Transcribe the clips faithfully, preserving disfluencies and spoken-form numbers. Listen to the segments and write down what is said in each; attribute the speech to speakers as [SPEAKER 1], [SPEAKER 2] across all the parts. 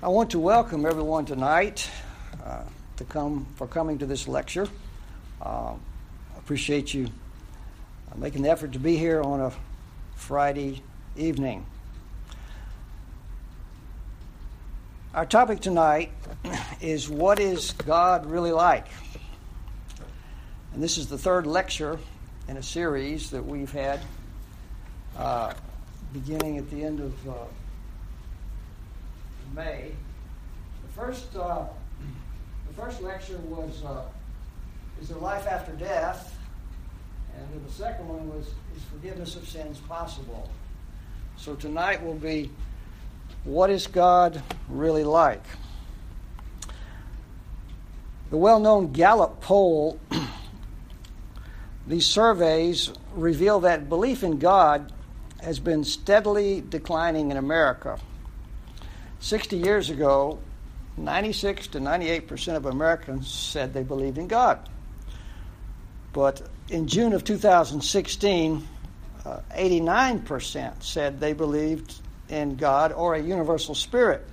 [SPEAKER 1] I want to welcome everyone tonight uh, to come for coming to this lecture. Uh, I appreciate you making the effort to be here on a Friday evening. Our topic tonight is, what is God really like? And this is the third lecture in a series that we've had uh, beginning at the end of uh, May. The first, uh, the first lecture was uh, is there life after death, and then the second one was, is forgiveness of sins possible? So tonight will be, what is God really like? The well-known Gallup poll, these surveys reveal that belief in God has been steadily declining in America. Sixty years ago, ninety-six to ninety-eight percent of Americans said they believed in God. But in June of two thousand sixteen, uh, eighty-nine percent said they believed in God or a universal spirit.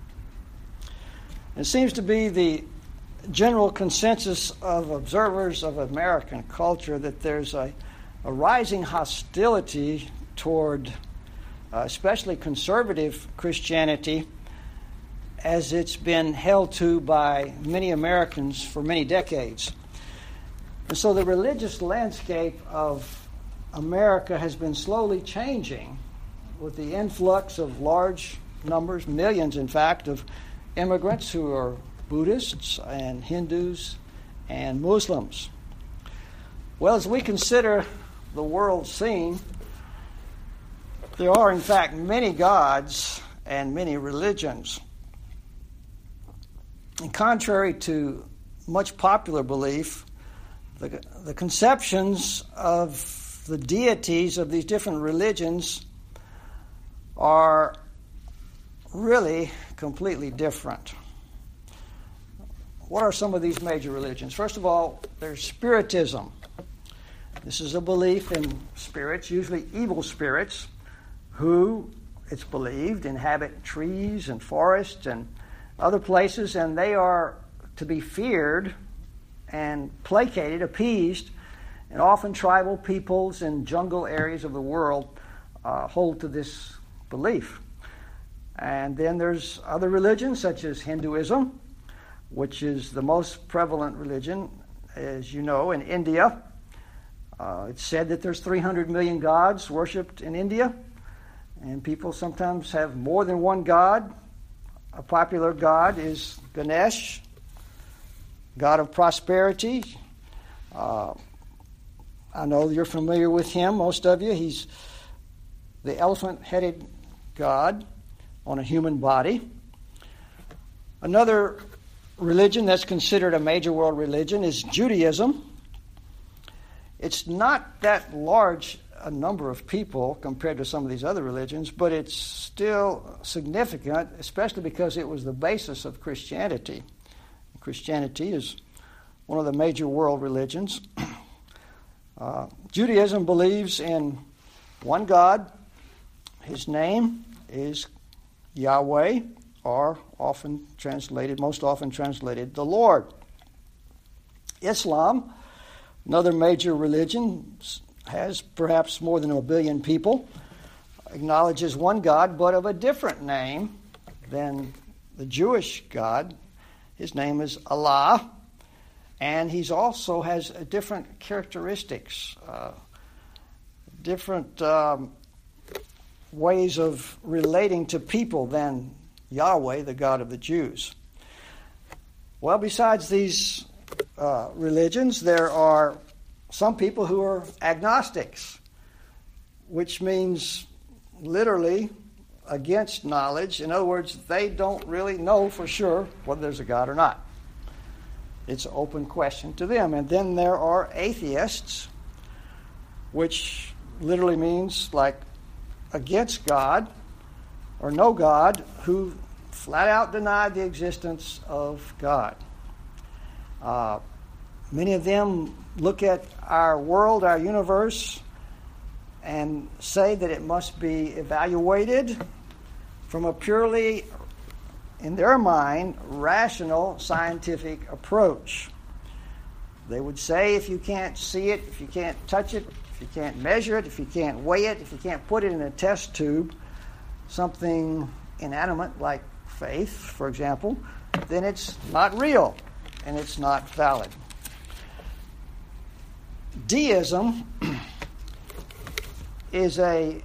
[SPEAKER 1] It seems to be the general consensus of observers of American culture that there's a, a rising hostility toward uh, especially conservative Christianity, as it's been held to by many Americans for many decades. And so the religious landscape of America has been slowly changing with the influx of large numbers, millions in fact, of immigrants who are Buddhists and Hindus and Muslims. Well, as we consider the world scene, there are in fact many gods and many religions. And contrary to much popular belief, the, the conceptions of the deities of these different religions are really completely different. What are some of these major religions? First of all, there's Spiritism. This is a belief in spirits, usually evil spirits, who, it's believed, inhabit trees and forests and other places, and they are to be feared and placated, appeased, and often tribal peoples in jungle areas of the world uh, hold to this belief. And then there's other religions such as Hinduism, which is the most prevalent religion, as you know, in India. Uh, it's said that there's three hundred million gods worshipped in India, and people sometimes have more than one god. A popular god is Ganesh, god of prosperity. Uh, I know you're familiar with him, most of you. He's the elephant-headed god on a human body. Another religion that's considered a major world religion is Judaism. It's not that large a number of people compared to some of these other religions, but it's still significant, especially because it was the basis of Christianity. Christianity is one of the major world religions. Uh, Judaism believes in one God. His name is Yahweh, or often translated, most often translated, the Lord. Islam, another major religion, has perhaps more than a billion people, acknowledges one God, but of a different name than the Jewish God. His name is Allah, and he also has different characteristics, uh, different um, ways of relating to people than Yahweh, the God of the Jews. Well, besides these uh, religions, there are some people who are agnostics, which means literally against knowledge. In other words, they don't really know for sure whether there's a God or not. It's an open question to them. And then there are atheists, which literally means like against God or no God, who flat out deny the existence of God. Uh, many of them look at our world, our universe, and say that it must be evaluated from a purely in their mind, rational scientific approach. They would say if you can't see it, if you can't touch it, if you can't measure it, if you can't weigh it, if you can't put it in a test tube, something inanimate like faith, for example, then it's not real and it's not valid. Deism is a,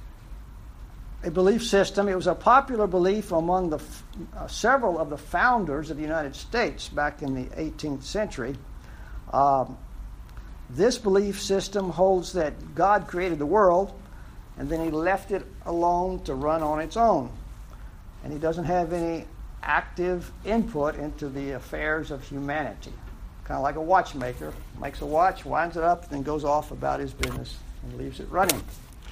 [SPEAKER 1] a belief system. It was a popular belief among the uh, several of the founders of the United States back in the eighteenth century. Um, this belief system holds that God created the world and then he left it alone to run on its own. And he doesn't have any active input into the affairs of humanity. Kind of like a watchmaker, makes a watch, winds it up, then goes off about his business and leaves it running.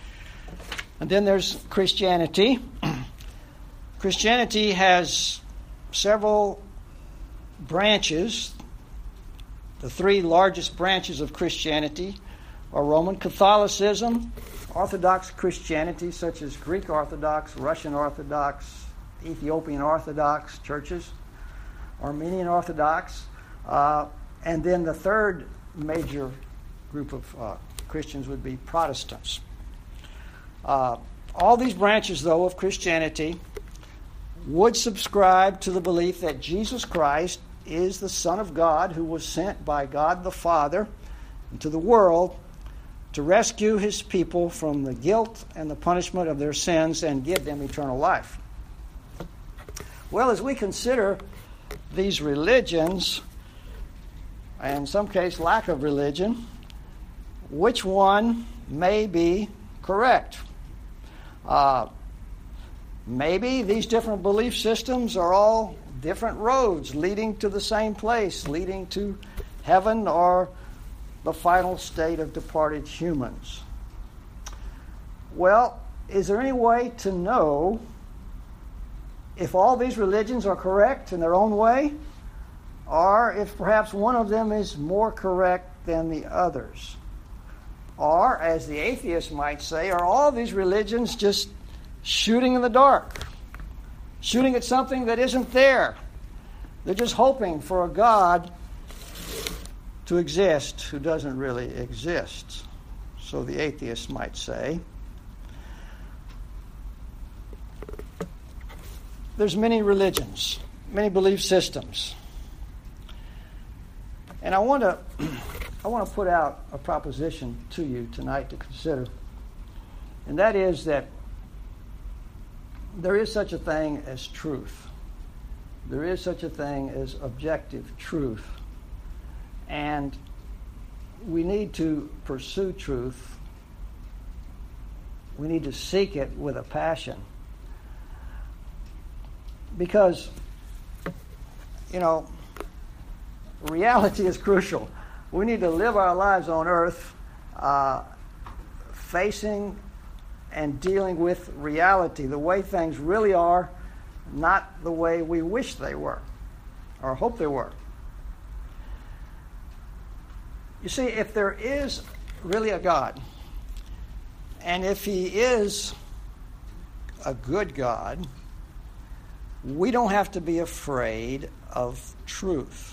[SPEAKER 1] And then there's Christianity. Christianity has several branches. The three largest branches of Christianity are Roman Catholicism, Orthodox Christianity, such as Greek Orthodox, Russian Orthodox, Ethiopian Orthodox churches, Armenian Orthodox, uh, and then the third major group of uh, Christians would be Protestants. Uh, all these branches, though, of Christianity would subscribe to the belief that Jesus Christ is the Son of God who was sent by God the Father into the world to rescue his people from the guilt and the punishment of their sins and give them eternal life. Well, as we consider these religions, and in some case lack of religion, which one may be correct? Uh, maybe these different belief systems are all different roads leading to the same place, leading to heaven or the final state of departed humans. Well, is there any way to know if all these religions are correct in their own way, or if perhaps one of them is more correct than the others? Or, as the atheists might say, are all these religions just shooting in the dark, shooting at something that isn't there? They're just hoping for a God to exist who doesn't really exist, so the atheists might say. There's many religions, many belief systems. And I want to I want to put out a proposition to you tonight to consider. And that is that there is such a thing as truth. There is such a thing as objective truth. And we need to pursue truth. We need to seek it with a passion. Because, you know, reality is crucial. We need to live our lives on earth uh, facing and dealing with reality, the way things really are, not the way we wish they were or hope they were. You see, if there is really a God, and if he is a good God, we don't have to be afraid of truth.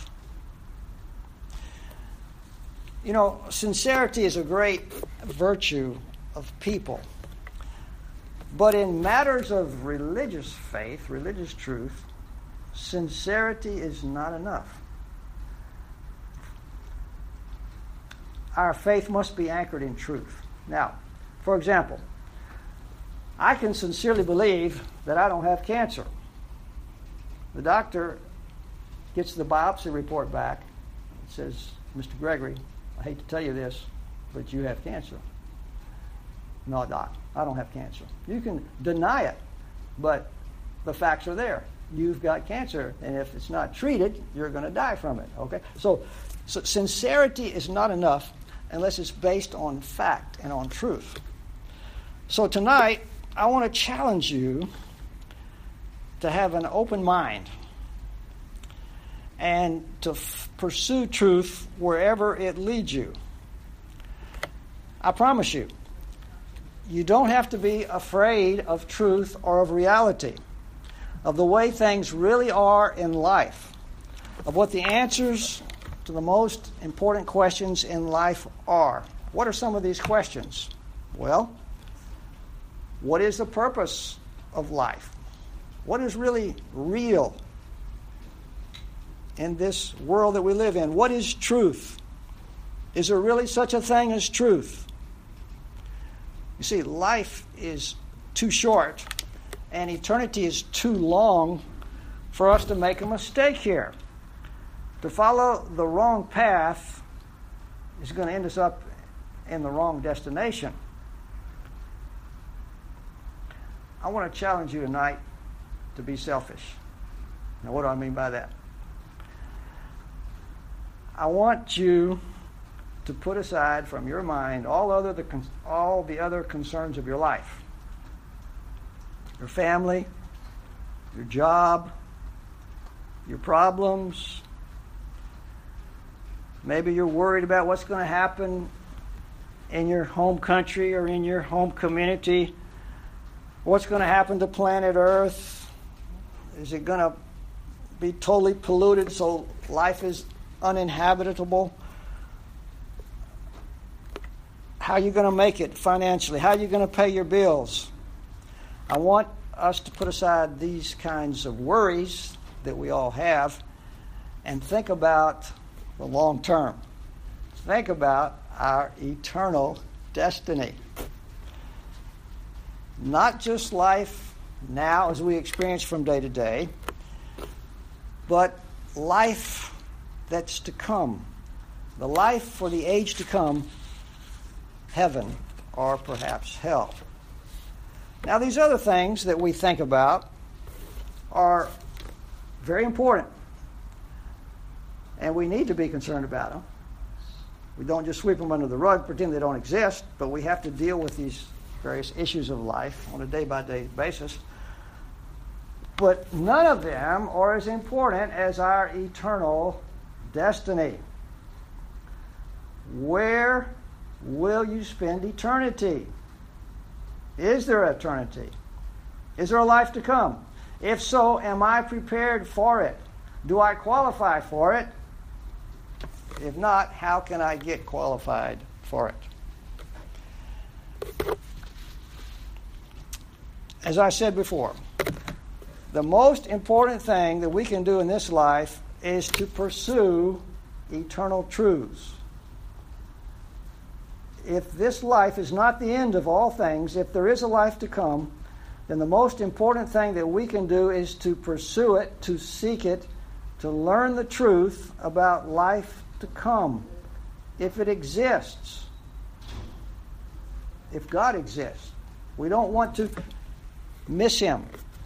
[SPEAKER 1] You know, sincerity is a great virtue of people. But in matters of religious faith, religious truth, sincerity is not enough. Our faith must be anchored in truth. Now, for example, I can sincerely believe that I don't have cancer. The doctor gets the biopsy report back and says, Mister Gregory, I hate to tell you this, but you have cancer. No, doc, I don't have cancer. You can deny it, but the facts are there. You've got cancer, and if it's not treated, you're going to die from it, okay? So, so sincerity is not enough unless it's based on fact and on truth. So tonight, I want to challenge you to have an open mind and to f- pursue truth wherever it leads you. I promise you, you don't have to be afraid of truth or of reality. of the way things really are in life, of what the answers to the most important questions in life are. What are some of these questions? Well, what is the purpose of life? What is really real in this world that we live in? What is truth? Is there really such a thing as truth? You see, life is too short and eternity is too long for us to make a mistake here. To follow the wrong path is going to end us up in the wrong destination. I want to challenge you tonight to be selfish. Now, what do I mean by that? I want you to put aside from your mind all other the all the other concerns of your life. Your family, your job, your problems. Maybe you're worried about what's going to happen in your home country or in your home community. What's going to happen to planet Earth? Is it going to be totally polluted so life is uninhabitable? How are you going to make it financially? How are you going to pay your bills? I want us to put aside these kinds of worries that we all have and think about the long term. Think about our eternal destiny. Not just life now as we experience from day to day, but life that's to come. The life for the age to come, heaven or perhaps hell. Now, these other things that we think about are very important, and we need to be concerned about them. We don't just sweep them under the rug, pretend they don't exist, but we have to deal with these various issues of life on a day-by-day basis. But none of them are as important as our eternal destiny. Where will you spend eternity? Is there eternity? Is there a life to come? If so, am I prepared for it? Do I qualify for it? If not, how can I get qualified for it? As I said before, the most important thing that we can do in this life is to pursue eternal truths. If this life is not the end of all things, if there is a life to come, then the most important thing that we can do is to pursue it, to seek it, to learn the truth about life to come, if it exists, if God exists. We don't want to miss Him.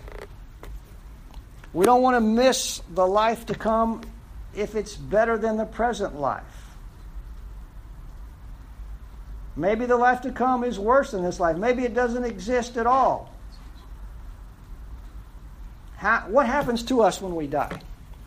[SPEAKER 1] We don't want to miss the life to come if it's better than the present life. Maybe the life to come is worse than this life. Maybe it doesn't exist at all. How, what happens to us when we die?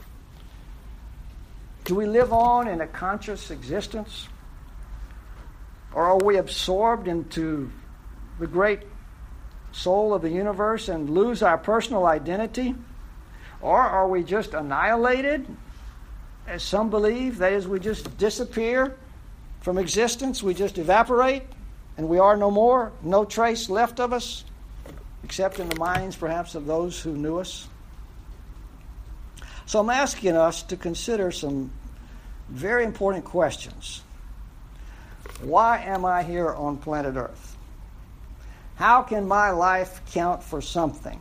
[SPEAKER 1] Do we live on in a conscious existence? Or are we absorbed into the great soul of the universe and lose our personal identity? Or are we just annihilated, as some believe? That is, we just disappear from existence, we just evaporate, and we are no more, no trace left of us, except in the minds perhaps of those who knew us. So I'm asking us to consider some very important questions. Why am I here on planet Earth? How can my life count for something?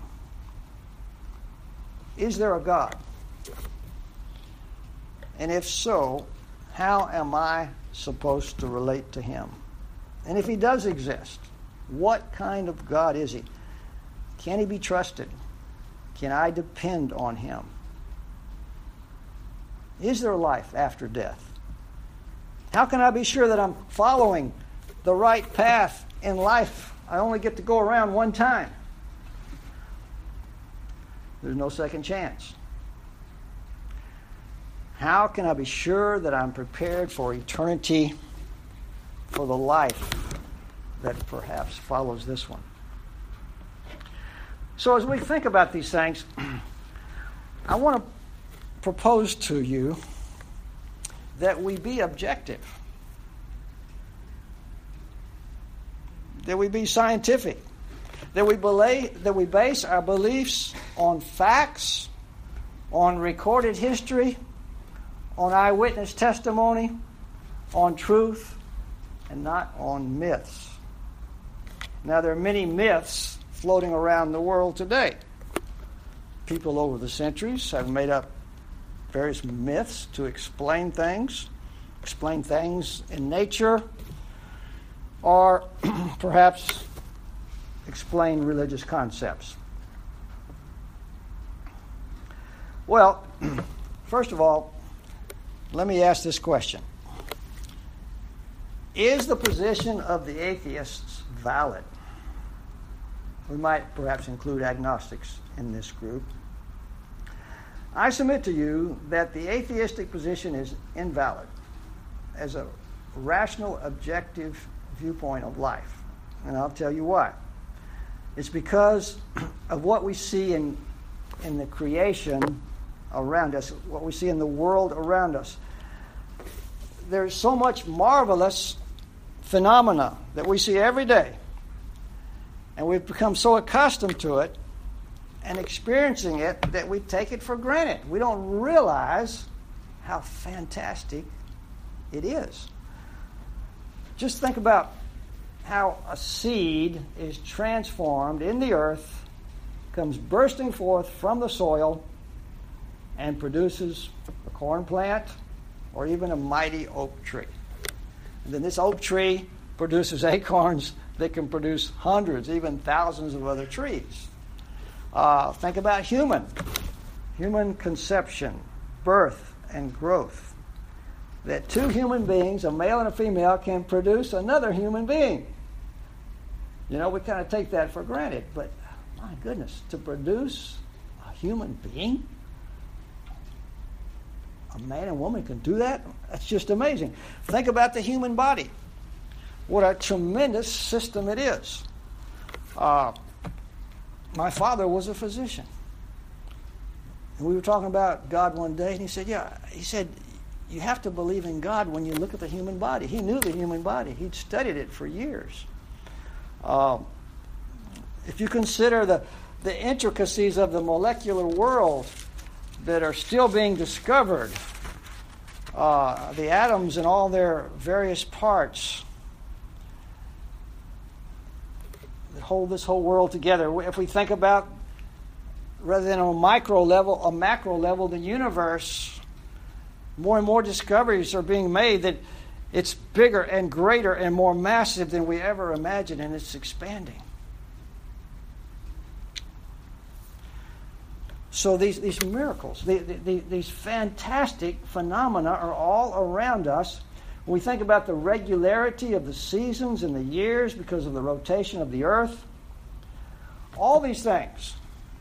[SPEAKER 1] Is there a God? And if so, how am I supposed to relate to Him? And if He does exist, what kind of God is He? Can He be trusted? Can I depend on Him? Is there life after death? How can I be sure that I'm following the right path in life? I only get to go around one time. There's no second chance. How can I be sure that I'm prepared for eternity, for the life that perhaps follows this one? So as we think about these things, I want to propose to you that we be objective, that we be scientific, that we belay, that we base our beliefs on facts, on recorded history, on eyewitness testimony, on truth, and not on myths. Now, there are many myths floating around the world today. People over the centuries have made up various myths to explain things, explain things in nature, or perhaps explain religious concepts. Well, first of all, let me ask this question. Is the position of the atheists valid? We might perhaps include agnostics in this group. I submit to you that the atheistic position is invalid as a rational, objective viewpoint of life. And I'll tell you why. It's because of what we see in, in the creation around us, what we see in the world around us. There's so much marvelous phenomena that we see every day. And we've become so accustomed to it and experiencing it that we take it for granted. We don't realize how fantastic it is. Just think about how a seed is transformed in the earth, comes bursting forth from the soil, and produces a corn plant or even a mighty oak tree. And then this oak tree produces acorns that can produce hundreds, even thousands of other trees. Uh, think about human, human conception, birth, and growth. That two human beings, a male and a female, can produce another human being. You know, we kind of take that for granted, but my goodness, to produce a human being, a man and woman can do that? That's just amazing. Think about the human body. What a tremendous system it is. Uh, my father was a physician. And we were talking about God one day, and he said, yeah, he said, you have to believe in God when you look at the human body. He knew the human body. He'd studied it for years. Uh, if you consider the, the intricacies of the molecular world that are still being discovered, uh, the atoms and all their various parts that hold this whole world together. If we think about, rather than on a micro level, a macro level, the universe, more and more discoveries are being made that it's bigger and greater and more massive than we ever imagined, and it's expanding. So these, these miracles, the, the, these fantastic phenomena are all around us. When we think about the regularity of the seasons and the years because of the rotation of the earth, all these things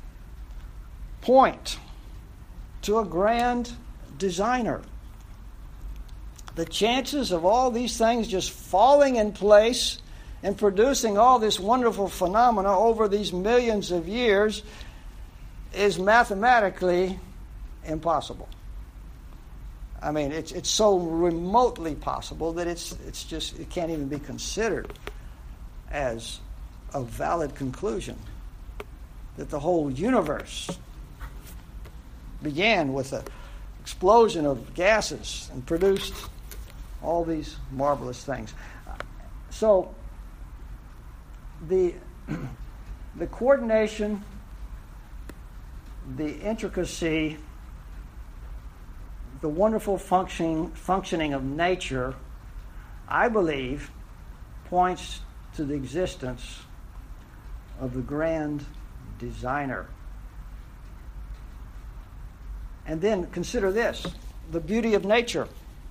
[SPEAKER 1] point to a grand designer. The chances of all these things just falling in place and producing all this wonderful phenomena over these millions of years is mathematically impossible. I mean, it's it's so remotely possible that it's it's just it can't even be considered as a valid conclusion that the whole universe began with an explosion of gases and produced all these marvelous things. So the the coordination, the intricacy, the wonderful functioning functioning of nature, I believe, points to the existence of the grand designer. And then consider this, the beauty of nature.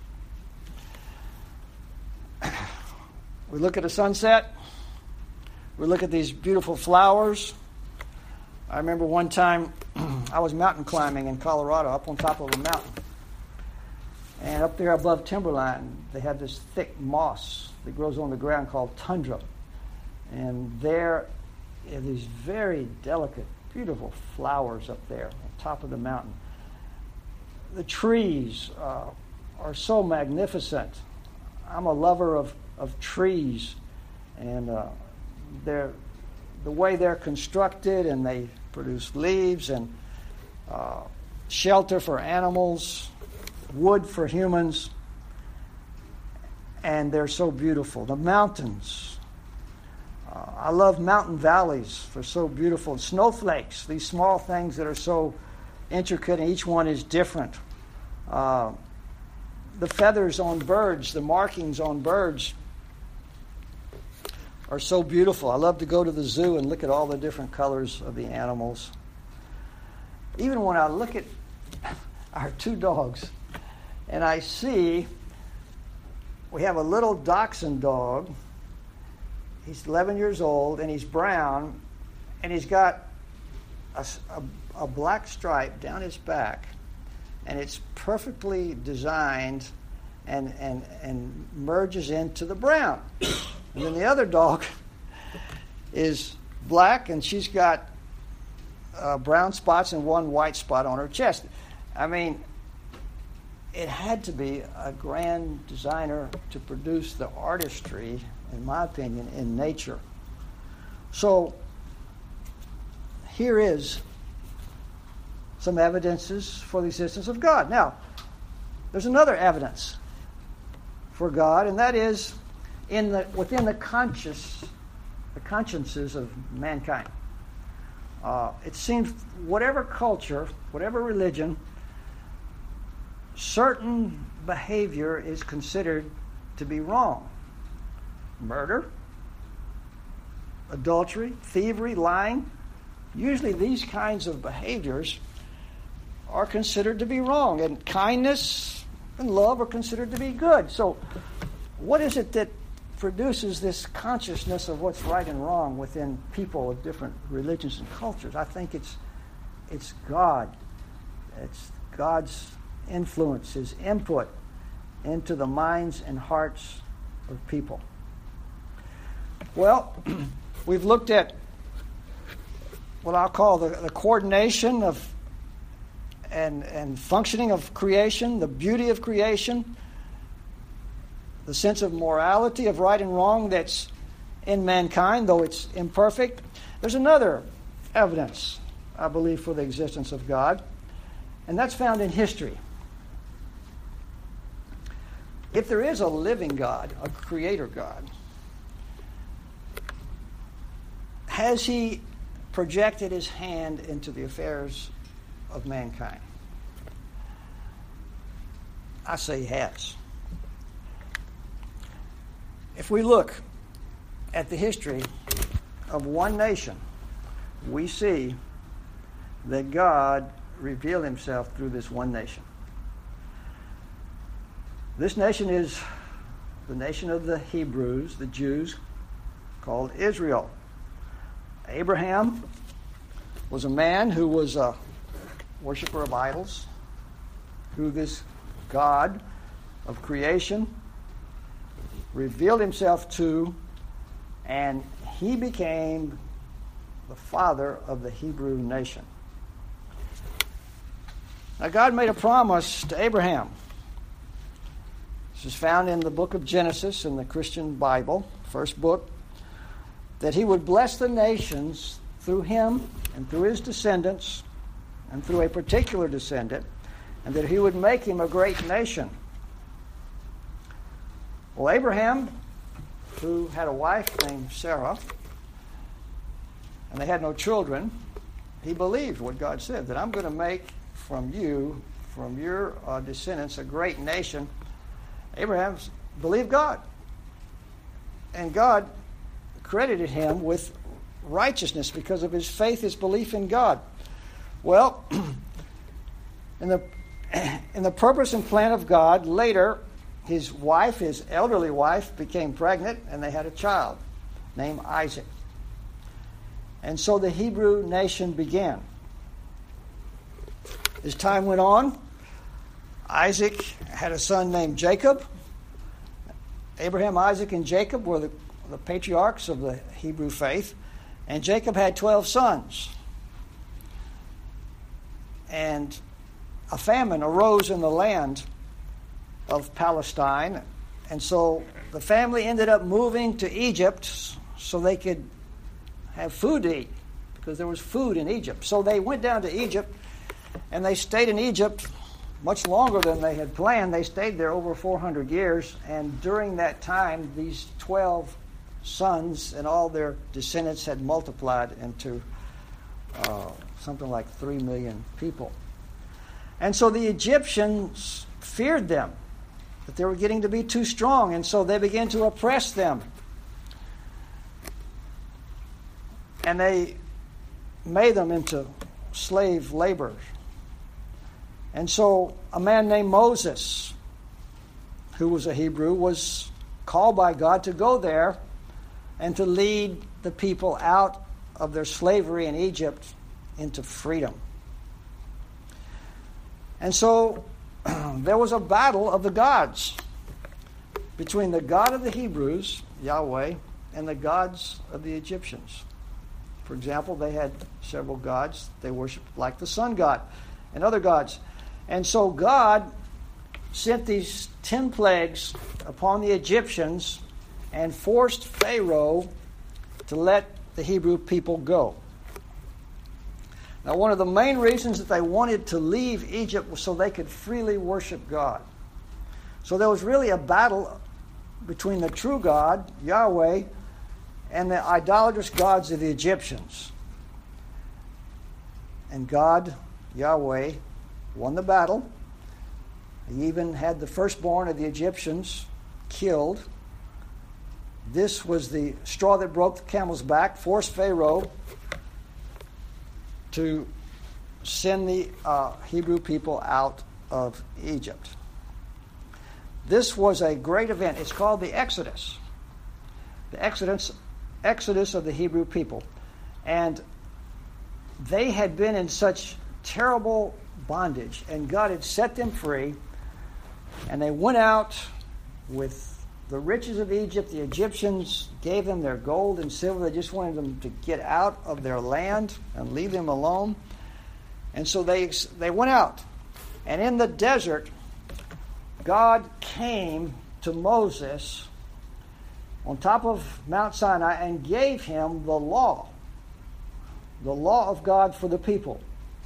[SPEAKER 1] We look at a sunset. We look at these beautiful flowers. I remember one time I was mountain climbing in Colorado, up on top of a mountain. And up there above timberline, they have this thick moss that grows on the ground called tundra. And there are these very delicate beautiful flowers up there on top of the mountain. The trees uh, are so magnificent. I'm a lover of, of trees, and uh, they're, the way they're constructed, and they produce leaves and uh, shelter for animals, wood for humans, and they're so beautiful. The mountains. Uh, I love mountain valleys. They're so beautiful. Snowflakes, these small things that are so intricate, and each one is different. Uh, the feathers on birds, the markings on birds are so beautiful. I love to go to the zoo and look at all the different colors of the animals. Even when I look at our two dogs, and I see we have a little dachshund dog. He's eleven years old, and he's brown, and he's got a, a, a black stripe down his back, and it's perfectly designed and, and, and merges into the brown. And then the other dog is black, and she's got uh, brown spots and one white spot on her chest. I mean, it had to be a grand designer to produce the artistry, in my opinion, in nature. So here is some evidences for the existence of God. Now, there's another evidence for God, and that is in the within the conscious, the consciences of mankind. Uh, it seems whatever culture, whatever religion, certain behavior is considered to be wrong. Murder, adultery, thievery, lying. Usually these kinds of behaviors are considered to be wrong, and kindness and love are considered to be good. So what is it that produces this consciousness of what's right and wrong within people of different religions and cultures? I think it's it's God. It's God's influence, His input into the minds and hearts of people. Well, we've looked at what I'll call the, the coordination of and, and functioning of creation, the beauty of creation, the sense of morality of right and wrong that's in mankind, though it's imperfect. There's another evidence, I believe, for the existence of God, and that's found in history. If there is a living God, a creator God, has He projected His hand into the affairs of mankind? I say He has. If we look at the history of one nation, we see that God revealed Himself through this one nation. This nation is the nation of the Hebrews, the Jews, called Israel. Abraham was a man who was a worshiper of idols, who this God of creation revealed Himself to, and he became the father of the Hebrew nation. Now, God made a promise to Abraham. This is found in the book of Genesis in the Christian Bible, first book, that He would bless the nations through him and through his descendants and through a particular descendant, and that He would make him a great nation. Well, Abraham, who had a wife named Sarah, and they had no children, he believed what God said, that I'm going to make from you, from your uh, descendants, a great nation. Abraham believed God, and God credited him with righteousness because of his faith, his belief in God. Well, in the in the purpose and plan of God, later his wife, his elderly wife, became pregnant, and they had a child named Isaac. And so the Hebrew nation began. As time went on, Isaac had a son named Jacob. Abraham, Isaac, and Jacob were the, the patriarchs of the Hebrew faith. And Jacob had twelve sons. and a famine arose in the land of Palestine. And so the family ended up moving to Egypt so they could have food to eat, because there was food in Egypt. So they went down to Egypt, and they stayed in Egypt much longer than they had planned. They stayed there over four hundred years, and during that time, these twelve sons and all their descendants had multiplied into uh, something like three million people. And so the Egyptians feared them, that they were getting to be too strong, and so they began to oppress them. And they made them into slave laborers. And so a man named Moses, who was a Hebrew, was called by God to go there and to lead the people out of their slavery in Egypt into freedom. And so there was a battle of the gods between the God of the Hebrews, Yahweh, and the gods of the Egyptians. For example, they had several gods they worshipped, like the sun god and other gods. And so God sent these ten plagues upon the Egyptians and forced Pharaoh to let the Hebrew people go. Now, one of the main reasons that they wanted to leave Egypt was so they could freely worship God. So there was really a battle between the true God, Yahweh, and the idolatrous gods of the Egyptians. And God, Yahweh, won the battle. He even had the firstborn of the Egyptians killed. This was the straw that broke the camel's back, forced Pharaoh to send the uh, Hebrew people out of Egypt. This was a great event. It's called the Exodus. The Exodus, Exodus of the Hebrew people. And they had been in such terrible bondage, and God had set them free, and they went out with the riches of Egypt. The Egyptians gave them their gold and silver. They just wanted them to get out of their land and leave them alone. And so they they went out. And in the desert, God came to Moses on top of Mount Sinai and gave him the law, the law of God for the people.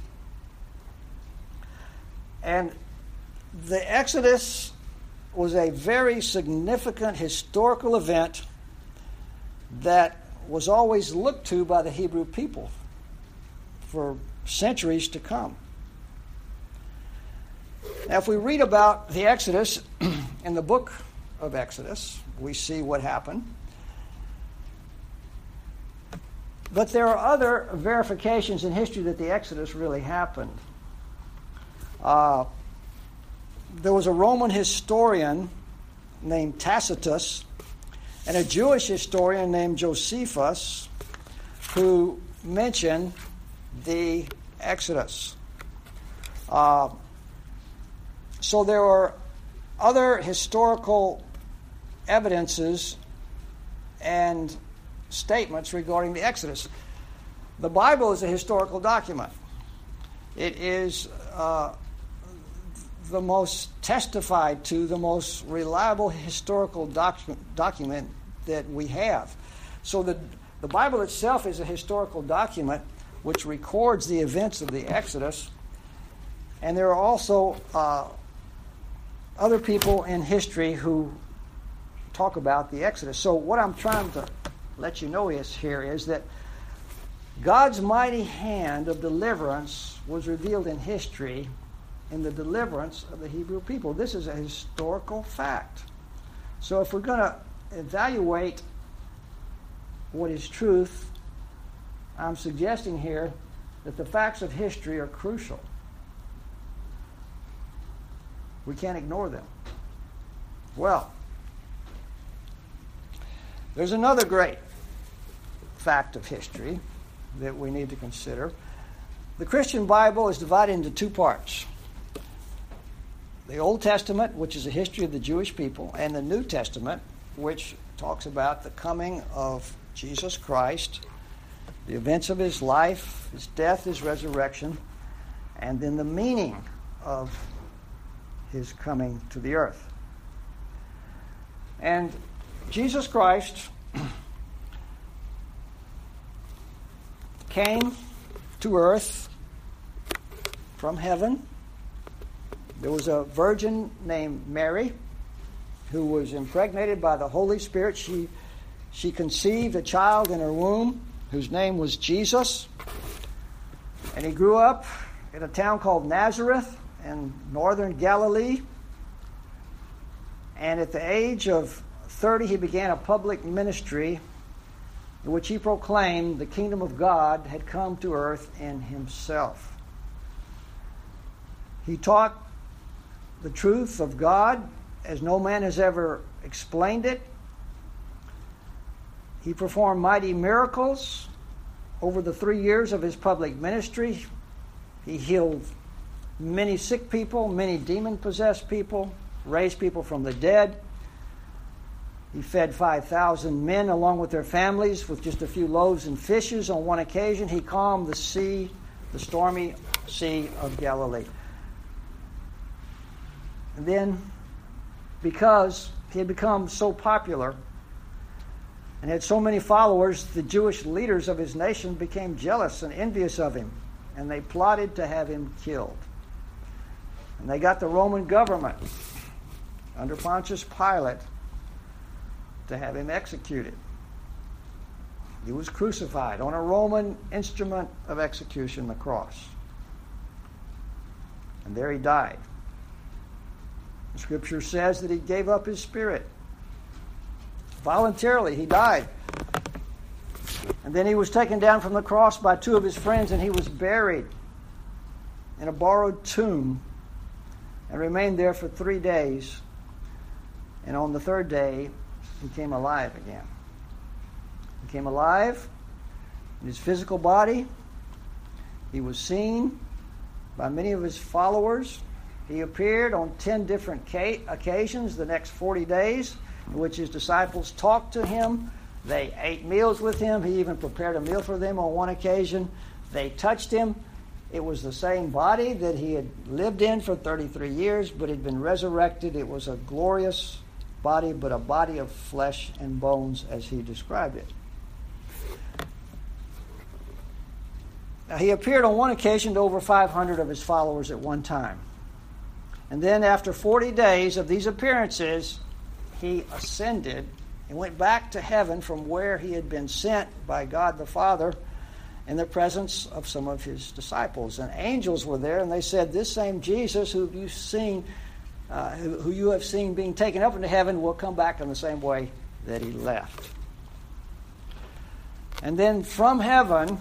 [SPEAKER 1] And the Exodus was a very significant historical event that was always looked to by the Hebrew people for centuries to come. Now, if we read about the Exodus in the book of Exodus, we see what happened. But there are other verifications in history that the Exodus really happened. Uh, there was a Roman historian named Tacitus and a Jewish historian named Josephus who mention the Exodus. Uh, so there are other historical evidences and statements regarding the Exodus. The Bible is a historical document. It is uh, the most testified to, the most reliable historical docu- document that we have. So the, the Bible itself is a historical document which records the events of the Exodus. And there are also uh, other people in history who talk about the Exodus. So what I'm trying to let you know is here is that God's mighty hand of deliverance was revealed in history in the deliverance of the Hebrew people. This is a historical fact. So if we're going to evaluate what is truth, I'm suggesting here that the facts of history are crucial. We can't ignore them. Well, there's another great fact of history that we need to consider. The Christian Bible is divided into two parts. The Old Testament, which is a history of the Jewish people, and the New Testament, which talks about the coming of Jesus Christ, the events of his life, his death, his resurrection, and then the meaning of his coming to the earth. And Jesus Christ came to earth from heaven. There was a virgin named Mary who was impregnated by the Holy Spirit. She, she conceived a child in her womb whose name was Jesus. And he grew up in a town called Nazareth in northern Galilee. And at the age of thirty, he began a public ministry in which he proclaimed the kingdom of God had come to earth in himself. He taught the truth of God as no man has ever explained it. He performed mighty miracles over the three years of his public ministry. He healed many sick people, many demon-possessed people, raised people from the dead. He fed five thousand men along with their families with just a few loaves and fishes. On one occasion, he calmed the sea, the stormy sea of Galilee. And then, because he had become so popular and had so many followers, the Jewish leaders of his nation became jealous and envious of him, and they plotted to have him killed. And they got the Roman government under Pontius Pilate to have him executed. He was crucified on a Roman instrument of execution, the cross. And there he died. The Scripture says that he gave up his spirit. Voluntarily, he died. And then he was taken down from the cross by two of his friends, and he was buried in a borrowed tomb and remained there for three days. And on the third day, he came alive again. He came alive in his physical body. He was seen by many of his followers. He appeared on ten different occasions the next forty days, in which his disciples talked to him. They ate meals with him. He even prepared a meal for them on one occasion. They touched him. It was the same body that he had lived in for thirty-three years, but had been resurrected. It was a glorious body, but a body of flesh and bones, as he described it. Now, he appeared on one occasion to over five hundred of his followers at one time. And then after forty days of these appearances, he ascended and went back to heaven from where he had been sent by God the Father in the presence of some of his disciples. And angels were there, and they said, "This same Jesus who you've seen, uh, who, who you have seen being taken up into heaven will come back in the same way that he left." And then from heaven,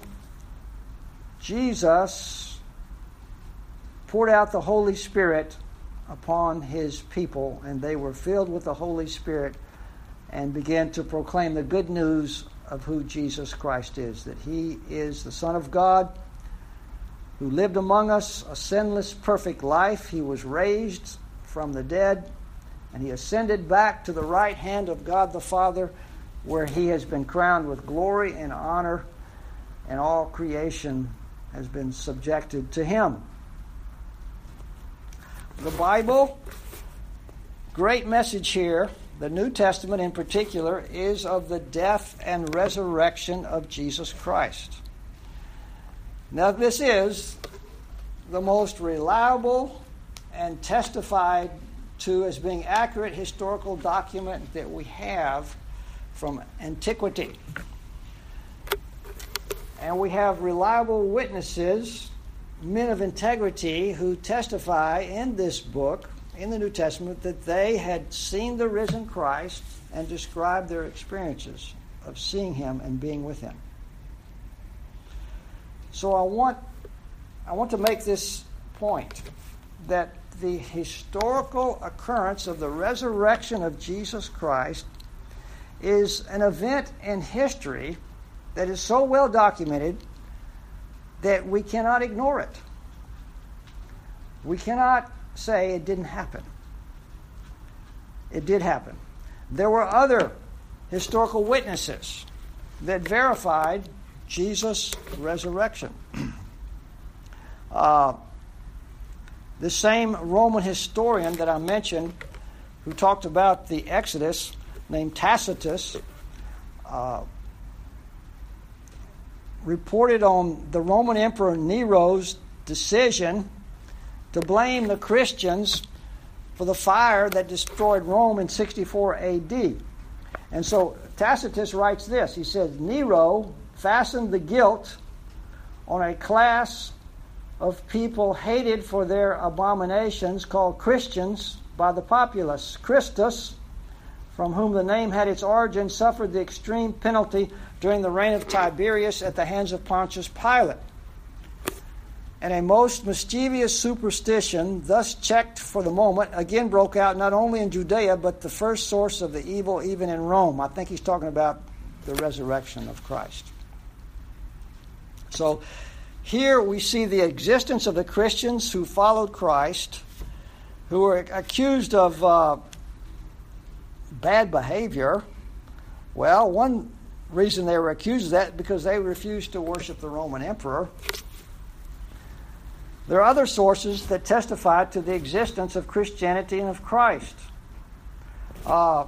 [SPEAKER 1] Jesus poured out the Holy Spirit upon his people, and they were filled with the Holy Spirit and began to proclaim the good news of who Jesus Christ is, that he is the Son of God who lived among us a sinless, perfect life. He was raised from the dead, and he ascended back to the right hand of God the Father, where he has been crowned with glory and honor, and all creation has been subjected to him. The Bible, great message here, the New Testament in particular, is of the death and resurrection of Jesus Christ. Now, this is the most reliable and testified to as being accurate historical document that we have from antiquity. And we have reliable witnesses, men of integrity, who testify in this book, in the New Testament, that they had seen the risen Christ and described their experiences of seeing him and being with him. So I want, I want to make this point, that the historical occurrence of the resurrection of Jesus Christ is an event in history that is so well documented that we cannot ignore it. We cannot say it didn't happen. It did happen. There were other historical witnesses that verified Jesus' resurrection. Uh, This same Roman historian that I mentioned, who talked about the Exodus, named Tacitus, uh, reported on the Roman Emperor Nero's decision to blame the Christians for the fire that destroyed Rome in sixty-four A D. And so Tacitus writes this. He says, Nero fastened the guilt on a class of people hated for their abominations called Christians by the populace. Christus, from whom the name had its origin, suffered the extreme penalty during the reign of Tiberius at the hands of Pontius Pilate. And a most mischievous superstition, thus checked for the moment, again broke out not only in Judea, but the first source of the evil even in Rome. I think he's talking about the resurrection of Christ. So here we see the existence of the Christians who followed Christ, who were accused of uh, bad behavior. Well, one reason they were accused of that because they refused to worship the Roman emperor. There are other sources that testify to the existence of Christianity and of Christ. Uh,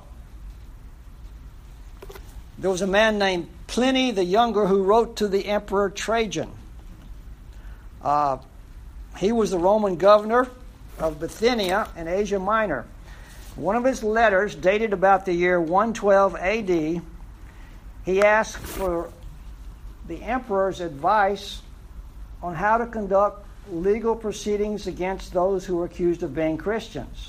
[SPEAKER 1] there was a man named Pliny the Younger who wrote to the Emperor Trajan. Uh, he was the Roman governor of Bithynia in Asia Minor. One of his letters, dated about the year one twelve A D, he asked for the emperor's advice on how to conduct legal proceedings against those who were accused of being Christians.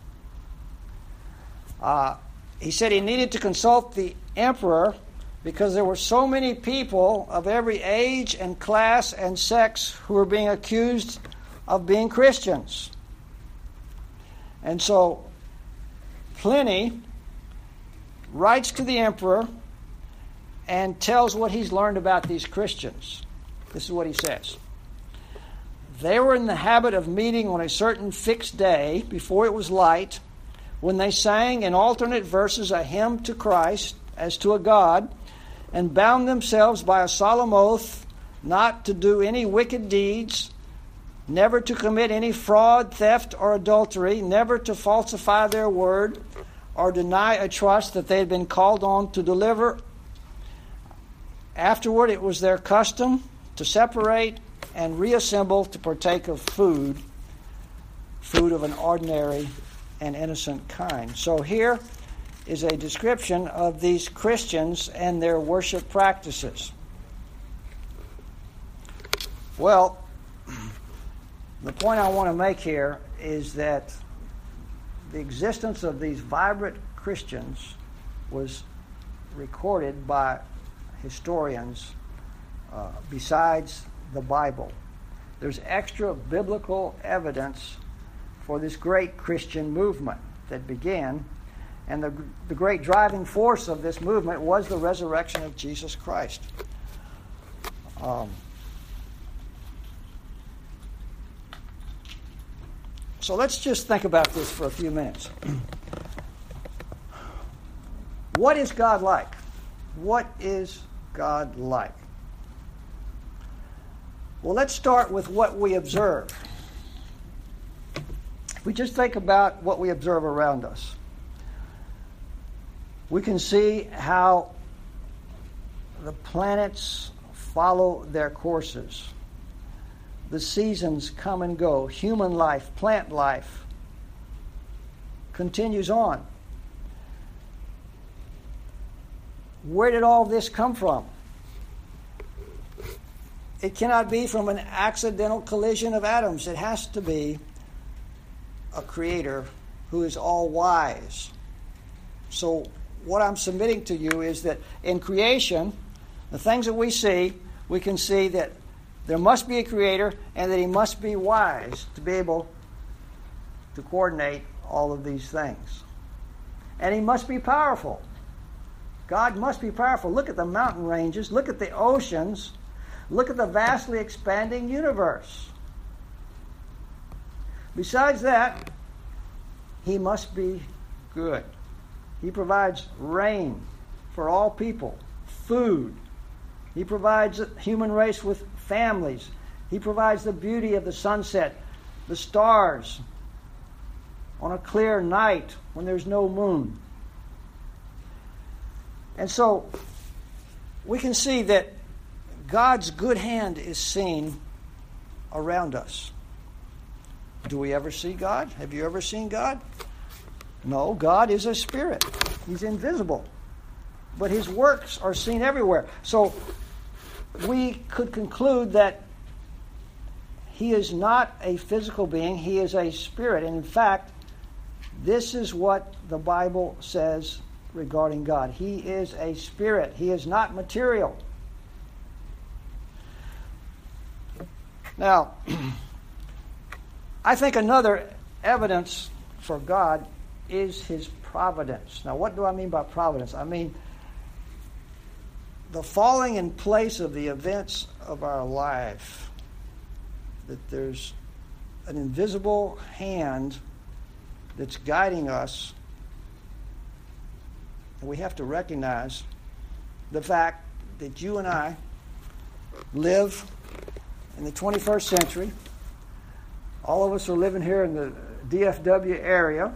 [SPEAKER 1] Uh, he said he needed to consult the emperor because there were so many people of every age and class and sex who were being accused of being Christians. And so Pliny writes to the emperor and tells what he's learned about these Christians. This is what he says. They were in the habit of meeting on a certain fixed day before it was light, when they sang in alternate verses a hymn to Christ as to a God, and bound themselves by a solemn oath not to do any wicked deeds, never to commit any fraud, theft, or adultery, never to falsify their word, or deny a trust that they had been called on to deliver. Afterward, it was their custom to separate and reassemble to partake of food, food of an ordinary and innocent kind. So here is a description of these Christians and their worship practices. Well, the point I want to make here is that the existence of these vibrant Christians was recorded by historians uh, besides the Bible. There's extra biblical evidence for this great Christian movement that began, and the, the great driving force of this movement was the resurrection of Jesus Christ. Um, so let's just think about this for a few minutes. What is God like? What is God like? Well, let's start with what we observe. If we just think about what we observe around us, we can see how the planets follow their courses. The seasons come and go. Human life, plant life continues on. Where did all this come from? It cannot be from an accidental collision of atoms. It has to be a creator who is all-wise. So what I'm submitting to you is that in creation, the things that we see, we can see that there must be a creator and that he must be wise to be able to coordinate all of these things. And he must be powerful. God must be powerful. Look at the mountain ranges. Look at the oceans. Look at the vastly expanding universe. Besides that, he must be good. He provides rain for all people, food. He provides the human race with families. He provides the beauty of the sunset the stars on a clear night when there's no moon. And so we can see that God's good hand is seen around us. Do we ever see God? Have you ever seen God? No, God is a spirit. He's invisible. But his works are seen everywhere. So we could conclude that he is not a physical being. He is a spirit. And in fact, this is what the Bible says regarding God. He is a spirit. He is not material. Now, I think another evidence for God is his providence. Now, what do I mean by providence? I mean the falling in place of the events of our life. That there's an invisible hand that's guiding us. And we have to recognize the fact that you and I live in the twenty-first century. All of us are living here in the D F W area.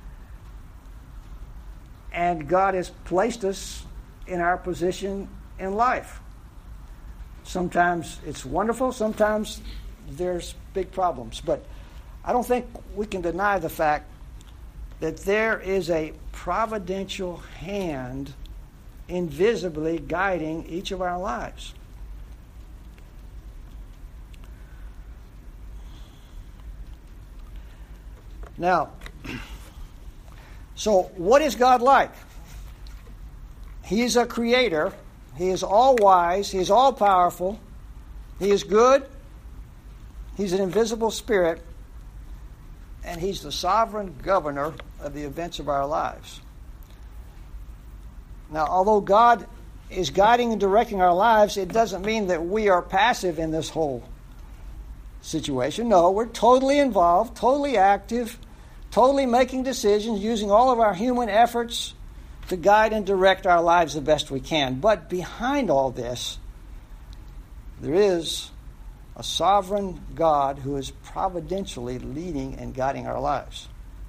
[SPEAKER 1] And God has placed us in our position in life. Sometimes it's wonderful, sometimes there's big problems. But I don't think we can deny the fact that there is a providential hand invisibly guiding each of our lives. Now, so what is God like? He is a creator. He is all-wise. He is all-powerful. He is good. He's an invisible spirit. And he's the sovereign governor of the events of our lives. Now, although God is guiding and directing our lives, it doesn't mean that we are passive in this whole situation. No, we're totally involved, totally active, totally making decisions, using all of our human efforts to guide and direct our lives the best we can. But behind all this, there is a sovereign God who is providentially leading and guiding our lives.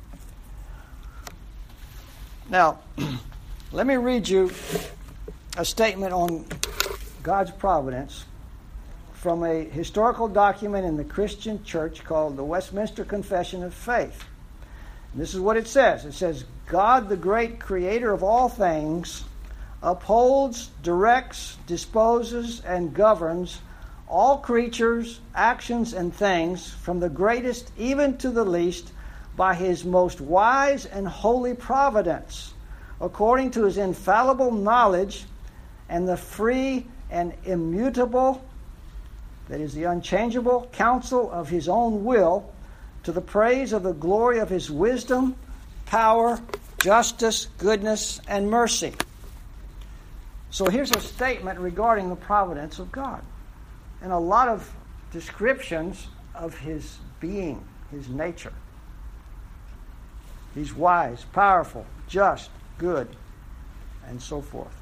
[SPEAKER 1] Now, let me read you a statement on God's providence from a historical document in the Christian church called the Westminster Confession of Faith. And this is what it says. It says, God, the great creator of all things, upholds, directs, disposes, and governs all creatures, actions, and things, from the greatest even to the least, by his most wise and holy providence, according to his infallible knowledge and the free and immutable, that is, the unchangeable counsel of his own will, to the praise of the glory of his wisdom, power, justice, goodness, and mercy. So here's a statement regarding the providence of God, and a lot of descriptions of his being, his nature. He's wise, powerful, just, good, and so forth.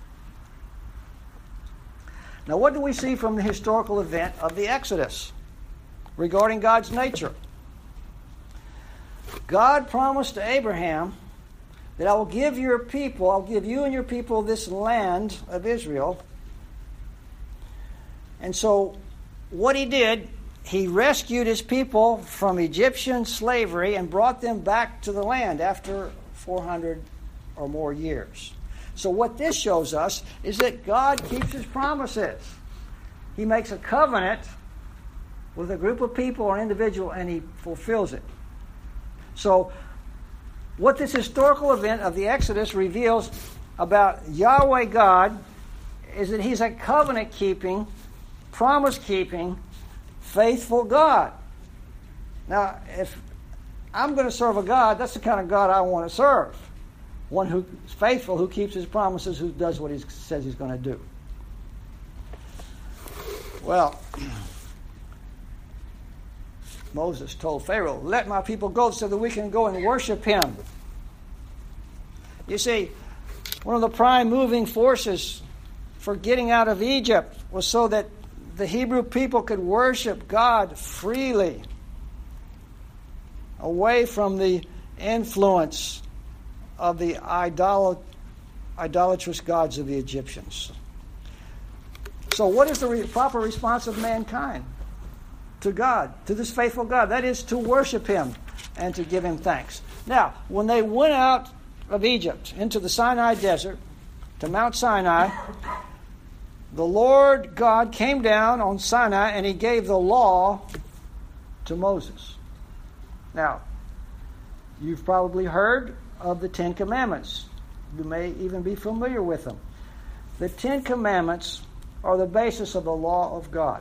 [SPEAKER 1] Now, what do we see from the historical event of the Exodus regarding God's nature? God promised to Abraham that I will give your people, I'll give you and your people this land of Israel. And so what he did, he rescued his people from Egyptian slavery and brought them back to the land after four hundred or more years. So what this shows us is that God keeps his promises. He makes a covenant with a group of people or individual, and he fulfills it. So what this historical event of the Exodus reveals about Yahweh God is that he's a covenant-keeping, promise-keeping, faithful God. Now, if I'm going to serve a God, that's the kind of God I want to serve. One who's faithful, who keeps his promises, who does what he says he's going to do. Well, Moses told Pharaoh, let my people go so that we can go and worship him. You see, one of the prime moving forces for getting out of Egypt was so that the Hebrew people could worship God freely. away from the influence of the idol- idolatrous gods of the Egyptians. So what is the re- proper response of mankind to God, to this faithful God? That is to worship him and to give him thanks. Now, when they went out of Egypt into the Sinai desert, to Mount Sinai, the Lord God came down on Sinai and he gave the law to Moses. Now, you've probably heard of the Ten Commandments. You may even be familiar with them. The Ten Commandments are the basis of the law of God.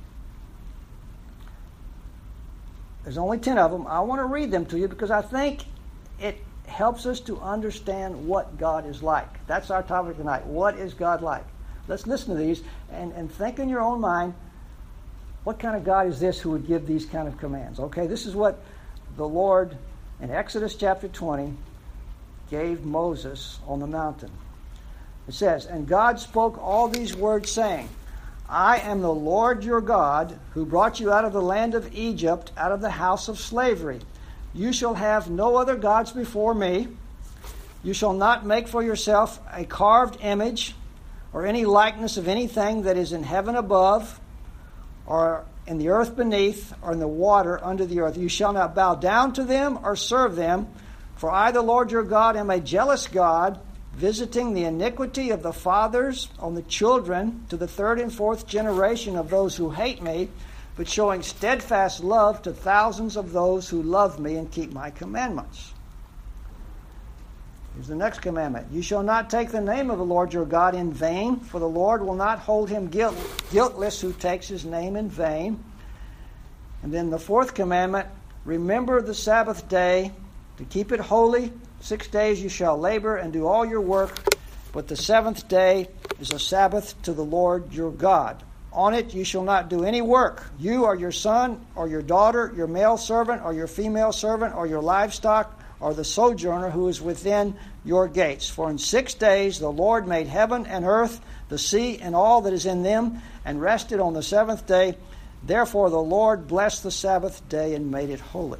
[SPEAKER 1] There's only ten of them. I want to read them to you because I think it helps us to understand what God is like. That's our topic tonight. What is God like? Let's listen to these and, and think in your own mind, what kind of God is this who would give these kind of commands? Okay, this is what the Lord in Exodus chapter twenty gave Moses on the mountain. It says, "And God spoke all these words, saying, I am the Lord your God, who brought you out of the land of Egypt, out of the house of slavery. You shall have no other gods before me. You shall not make for yourself a carved image or any likeness of anything that is in heaven above, or in the earth beneath, or in the water under the earth. You shall not bow down to them or serve them, for I, the Lord your God, am a jealous God, visiting the iniquity of the fathers on the children to the third and fourth generation of those who hate me, but showing steadfast love to thousands of those who love me and keep my commandments." Here's the next commandment. "You shall not take the name of the Lord your God in vain, for the Lord will not hold him guilt, guiltless who takes his name in vain." And then the fourth commandment, "Remember the Sabbath day to keep it holy. Six days you shall labor and do all your work, but the seventh day is a Sabbath to the Lord your God. On it you shall not do any work, you or your son or your daughter, your male servant or your female servant, or your livestock, or the sojourner who is within your gates. For in six days the Lord made heaven and earth, the sea, and all that is in them, and rested on the seventh day. Therefore the Lord blessed the Sabbath day and made it holy."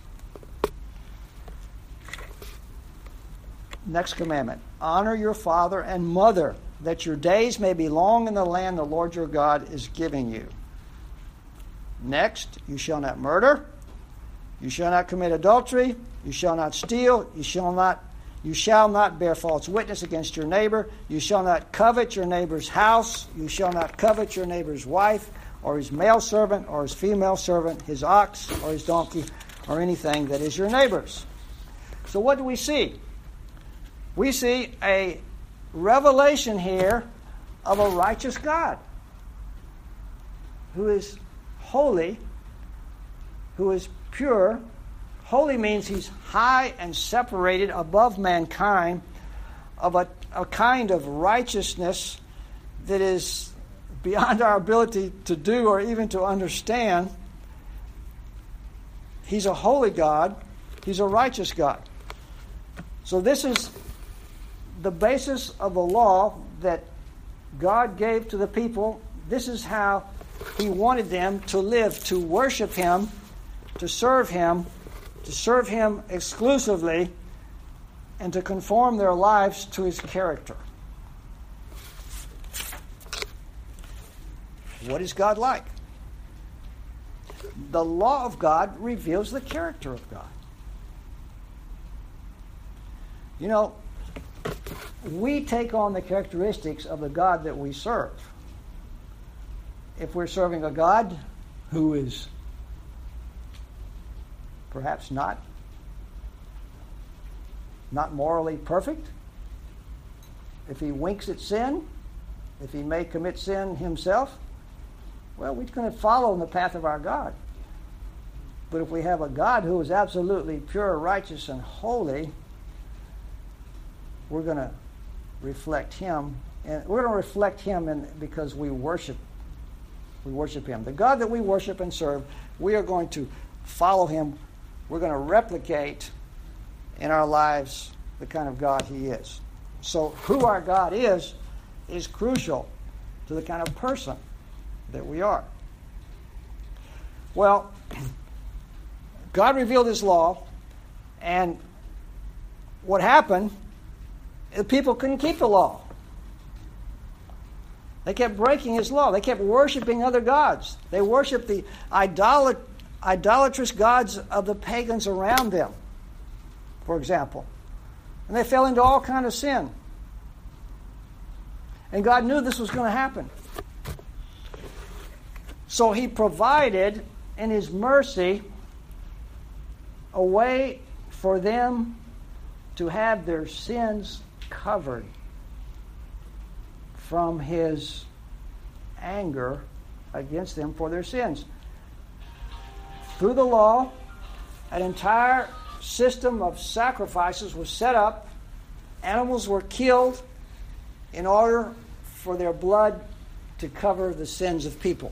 [SPEAKER 1] Next commandment, "Honor your father and mother, that your days may be long in the land the Lord your God is giving you." Next, "You shall not murder. You shall not commit adultery. You shall not steal. You shall not you shall not bear false witness against your neighbor. You shall not covet your neighbor's house. You shall not covet your neighbor's wife, or his male servant, or his female servant, his ox, or his donkey, or anything that is your neighbor's." So what do we see? We see a revelation here of a righteous God who is holy, who is pure. Holy means he's high and separated above mankind, of a, a kind of righteousness that is beyond our ability to do or even to understand. He's a holy God. He's a righteous God. So this is the basis of the law that God gave to the people. This is how he wanted them to live, to worship him, to serve him, to serve him exclusively, and to conform their lives to his character. What is God like? The law of God reveals the character of God. You know, we take on the characteristics of the God that we serve. If we're serving a God who is perhaps not, not morally perfect, if he winks at sin, if he may commit sin himself, well, we're going to follow in the path of our God. But if we have a God who is absolutely pure, righteous, and holy, we're going to reflect him, and we're going to reflect him in, because we worship we worship him. The God that we worship and serve, we are going to follow him. We're going to replicate in our lives the kind of God he is. So who our God is is crucial to the kind of person that we are. Well, God revealed his law, and what happened, the people couldn't keep the law. They kept breaking his law. They kept worshiping other gods. They worshiped the idolat- idolatrous gods of the pagans around them, for example. And they fell into all kind of sin. And God knew this was going to happen. So he provided, in his mercy, a way for them to have their sins covered from his anger against them for their sins. Through the law, an entire system of sacrifices was set up. Animals were killed in order for their blood to cover the sins of people.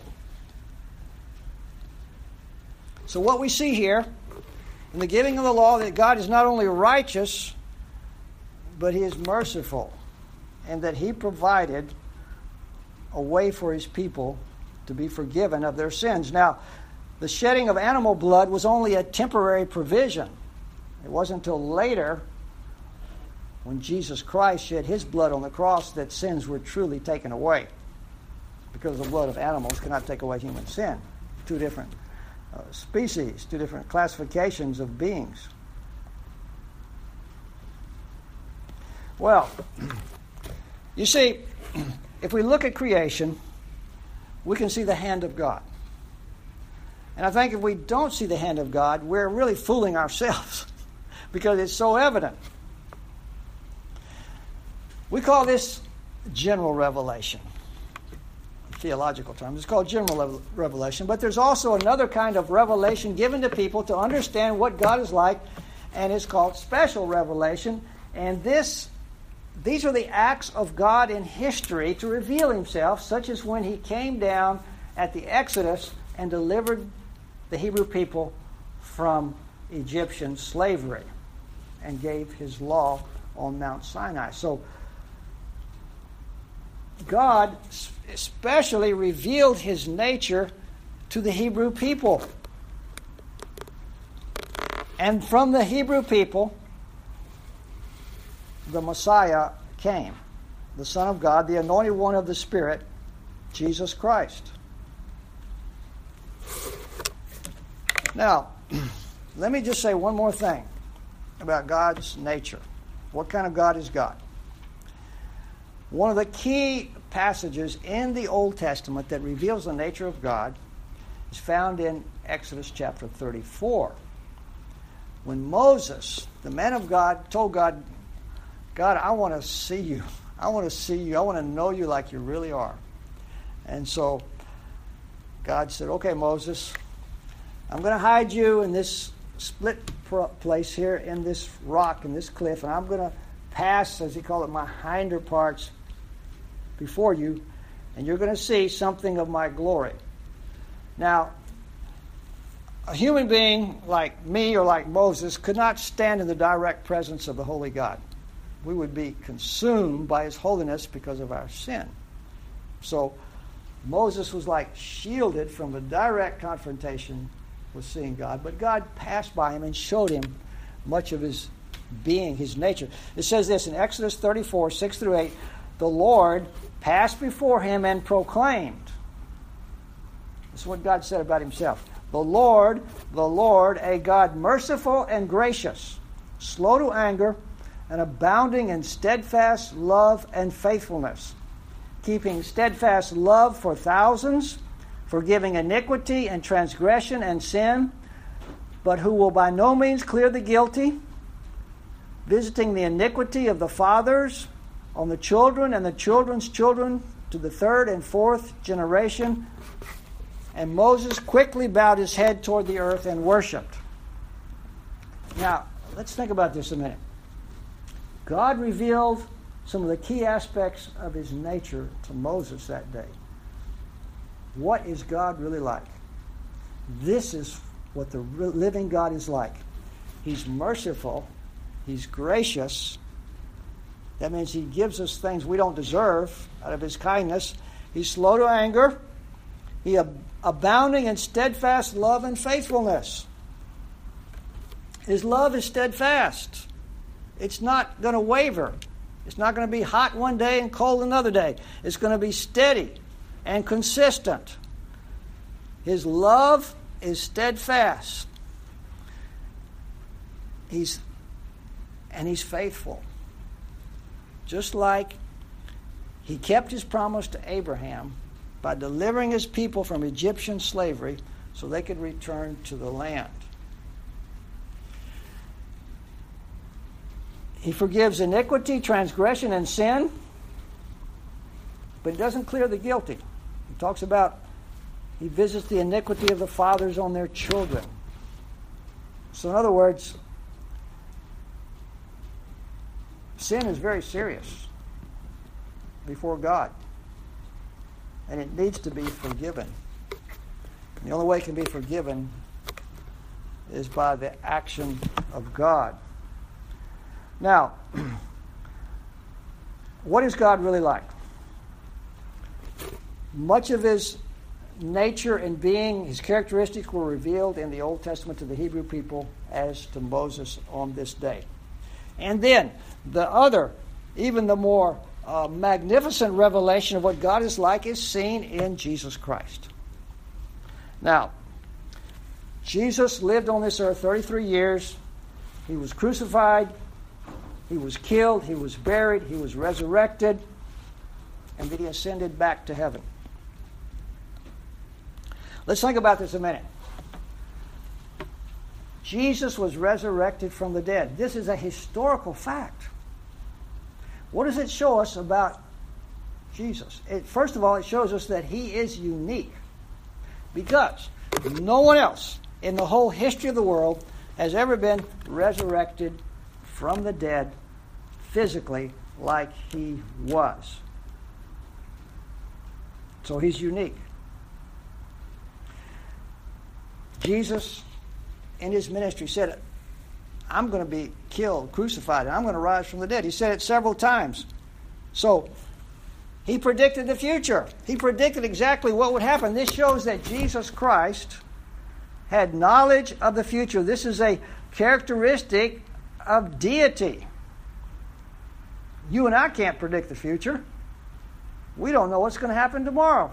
[SPEAKER 1] So what we see here in the giving of the law, that God is not only righteous, but he is merciful, and that he provided a way for his people to be forgiven of their sins. Now, the shedding of animal blood was only a temporary provision. It wasn't until later, when Jesus Christ shed his blood on the cross, that sins were truly taken away. Because the blood of animals cannot take away human sin. Two different uh, species, two different classifications of beings. Well, you see, if we look at creation, we can see the hand of God. And I think if we don't see the hand of God, we're really fooling ourselves because it's so evident. We call this general revelation. In theological terms, it's called general revelation. But there's also another kind of revelation given to people to understand what God is like, and it's called special revelation. And this These are the acts of God in history to reveal himself, such as when he came down at the Exodus and delivered the Hebrew people from Egyptian slavery and gave his law on Mount Sinai. So God especially revealed his nature to the Hebrew people. And from the Hebrew people, the Messiah came, the Son of God, the anointed one of the Spirit, Jesus Christ. Now, let me just say one more thing about God's nature. What kind of God is God? One of the key passages in the Old Testament that reveals the nature of God is found in Exodus chapter thirty-four. When Moses, the man of God, told God, God, I want to see you. I want to see you. I want to know you like you really are. And so God said, okay, Moses, I'm going to hide you in this split place here in this rock, in this cliff, and I'm going to pass, as he called it, my hinder parts before you, and you're going to see something of my glory. Now, a human being like me or like Moses could not stand in the direct presence of the holy God. We would be consumed by his holiness because of our sin. So Moses was like shielded from the direct confrontation with seeing God, but God passed by him and showed him much of his being, his nature. It says this in Exodus thirty-four, six through eight, the Lord passed before him and proclaimed. This is what God said about himself. The Lord, the Lord, a God merciful and gracious, slow to anger, and abounding in steadfast love and faithfulness, keeping steadfast love for thousands, forgiving iniquity and transgression and sin, but who will by no means clear the guilty, visiting the iniquity of the fathers on the children and the children's children to the third and fourth generation. And Moses quickly bowed his head toward the earth and worshipped. Now, let's think about this a minute. God revealed some of the key aspects of his nature to Moses that day. What is God really like? This is what the living God is like. He's merciful. He's gracious. That means he gives us things we don't deserve out of his kindness. He's slow to anger. He ab- abounding in steadfast love and faithfulness. His love is steadfast. It's not going to waver. It's not going to be hot one day and cold another day. It's going to be steady and consistent. His love is steadfast. He's and he's faithful. Just like he kept his promise to Abraham by delivering his people from Egyptian slavery so they could return to the land. He forgives iniquity, transgression, and sin, but he doesn't clear the guilty. He talks about he visits the iniquity of the fathers on their children. So in other words, sin is very serious before God, and it needs to be forgiven. And the only way it can be forgiven is by the action of God. Now, what is God really like? Much of his nature and being, his characteristics were revealed in the Old Testament to the Hebrew people as to Moses on this day. And then the other, even the more uh, magnificent revelation of what God is like is seen in Jesus Christ. Now, Jesus lived on this earth thirty-three years. He was crucified. He was killed. He was buried. He was resurrected. And then he ascended back to heaven. Let's think about this a minute. Jesus was resurrected from the dead. This is a historical fact. What does it show us about Jesus? It, first of all, it shows us that he is unique, because no one else in the whole history of the world has ever been resurrected from the dead physically like he was. So he's unique. Jesus, in his ministry, said, I'm going to be killed, crucified, and I'm going to rise from the dead. He said it several times. So he predicted the future. He predicted exactly what would happen. This shows that Jesus Christ had knowledge of the future. This is a characteristic of deity. You and I can't predict the future. We don't know what's going to happen tomorrow.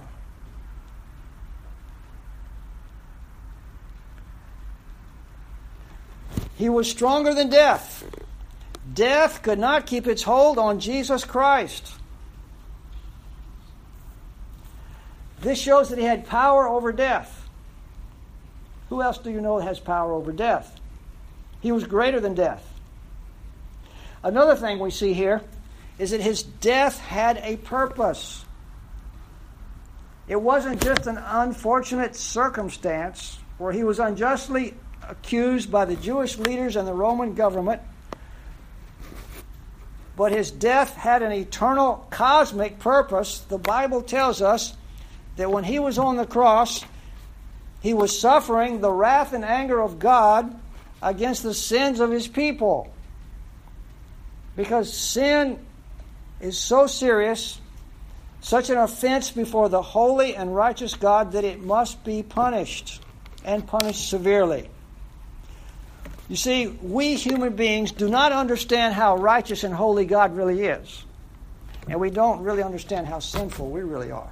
[SPEAKER 1] He was stronger than death. Death could not keep its hold on Jesus Christ. This shows that he had power over death. Who else do you know has power over death? He was greater than death. Another thing we see here is that his death had a purpose. It wasn't just an unfortunate circumstance where he was unjustly accused by the Jewish leaders and the Roman government, but his death had an eternal cosmic purpose. The Bible tells us that when he was on the cross, he was suffering the wrath and anger of God against the sins of his people. Because sin is so serious, such an offense before the holy and righteous God, that it must be punished, and punished severely. You see, we human beings do not understand how righteous and holy God really is. And we don't really understand how sinful we really are.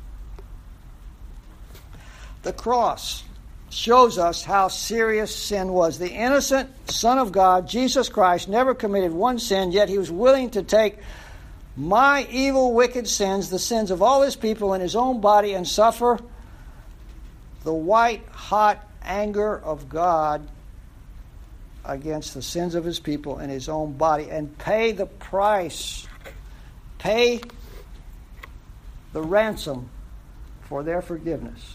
[SPEAKER 1] The cross shows us how serious sin was. The innocent Son of God, Jesus Christ, never committed one sin, yet he was willing to take my evil, wicked sins, the sins of all his people, in his own body and suffer the white-hot anger of God against the sins of his people in his own body, and pay the price, pay the ransom for their forgiveness.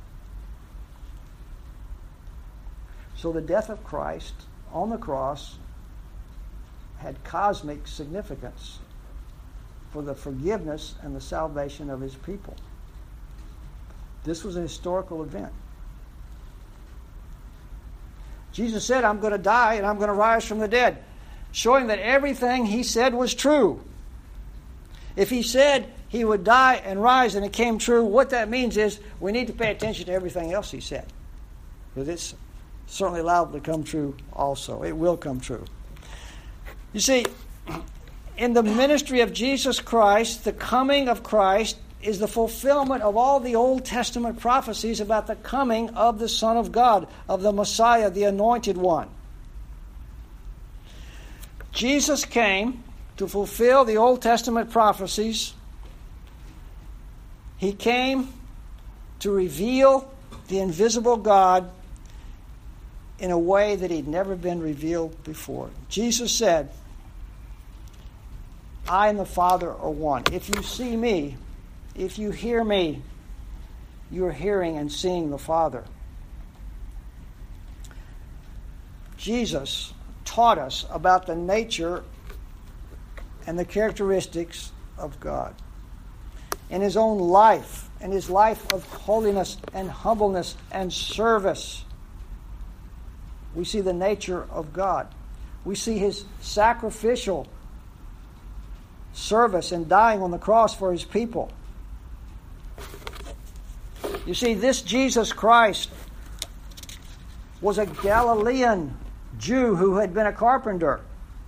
[SPEAKER 1] So the death of Christ on the cross had cosmic significance for the forgiveness and the salvation of his people. This was a historical event. Jesus said, I'm going to die and I'm going to rise from the dead, showing that everything he said was true. If he said he would die and rise and it came true, what that means is we need to pay attention to everything else he said, because it's certainly liable to come true also. It will come true. You see, in the ministry of Jesus Christ, the coming of Christ is the fulfillment of all the Old Testament prophecies about the coming of the Son of God, of the Messiah, the Anointed One. Jesus came to fulfill the Old Testament prophecies. He came to reveal the invisible God in a way that he'd never been revealed before. Jesus said, I and the Father are one. If you see me, if you hear me, you're hearing and seeing the Father. Jesus taught us about the nature and the characteristics of God. In his own life, in his life of holiness and humbleness and service, we see the nature of God. We see his sacrificial service and dying on the cross for his people. You see, this Jesus Christ was a Galilean Jew who had been a carpenter.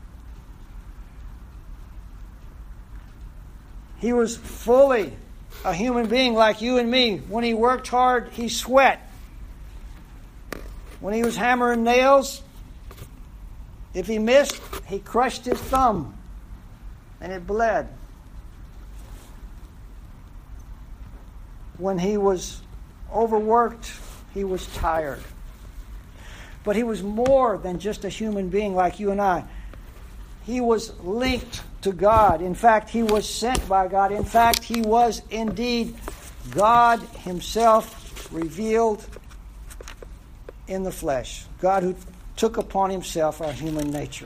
[SPEAKER 1] He was fully a human being like you and me. When he worked hard, he sweat. When he was hammering nails, if he missed, he crushed his thumb and it bled. When he was overworked, he was tired. But he was more than just a human being like you and I. He was linked to God. In fact, he was sent by God. In fact, he was indeed God himself revealed in the flesh. God who took upon himself our human nature.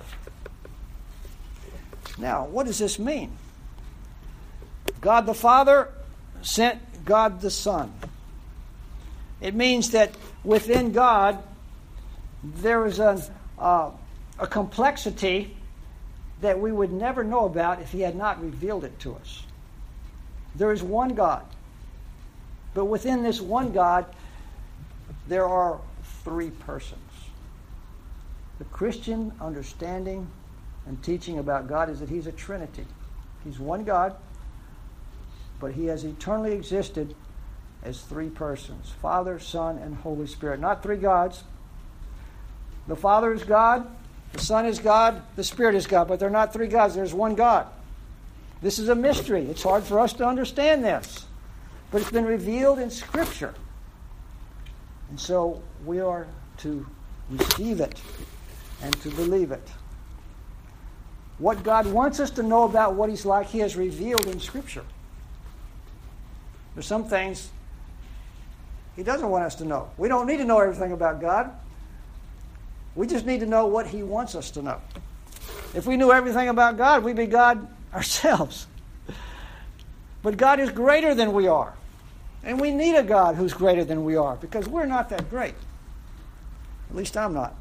[SPEAKER 1] Now, what does this mean? God the Father sent God the Son. It means that within God there is a, uh, a complexity that we would never know about if he had not revealed it to us. There is one God. But within this one God, there are three persons. The Christian understanding and teaching about God is that he's a Trinity. He's one God, but he has eternally existed as three persons, Father, Son, and Holy Spirit. Not three gods. The Father is God, the Son is God, the Spirit is God, but they're not three gods. There's one God. This is a mystery. It's hard for us to understand this, but it's been revealed in Scripture. And so we are to receive it and to believe it. What God wants us to know about what he's like, he has revealed in Scripture. There's some things he doesn't want us to know. We don't need to know everything about God. We just need to know what he wants us to know. If we knew everything about God, we'd be God ourselves. But God is greater than we are. And we need a God who's greater than we are, because we're not that great. At least I'm not.